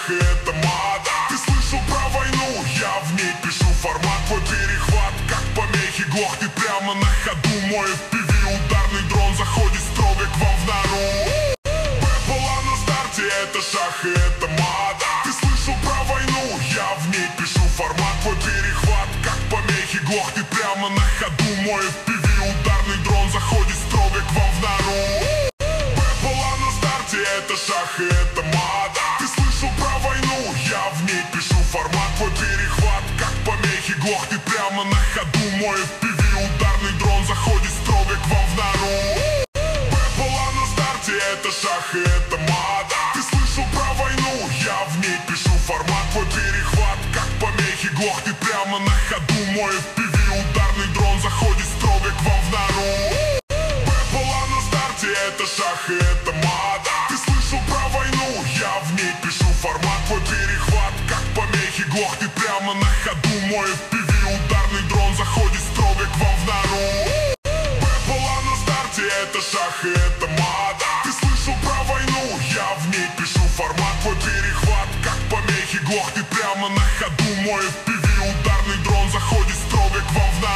шах и это мат. Ты слышал про войну? Я в ней пишу формат. Твой перехват, как помехи, глохнет прямо на ходу. Мой FPV ударный дрон заходит строго к вам в нору. Была на старте, это шах и это мат. Ты слышал про войну? Я в ней пишу формат. Твой перехват, как помехи, глохнет прямо на ходу. Мой FPV ударный дрон заходит строго к вам в нору. Была на старте, это шах и это мат. Ты слышал про войну? Я в ней пишу формат. Твой перехват, как помехи, глохнет прямо на ходу. Мой FPV ударный дрон заходит строго к вам в нору. Была на старте, это шах и это мат. Ты слышал про войну? Я в ней пишу формат. Твой перехват, как помехи, глохнет прямо на ходу. Мой FPV ударный дрон заходит строго к вам в нору. Была на старте, это шах и это мат. Ты слышал про войну? Я в ней пишу формат. Твой перехват, как помехи, глохнет прямо на ходу. Мой FPV ударный дрон заходит строго к вам в нору. Была на старте, это шах и это мат. Ты слышал про войну? Я в ней пишу формат. Твой перехват, как помехи, глохнет прямо на ходу. Мой FPV ударный дрон заходит строго к вам в нору.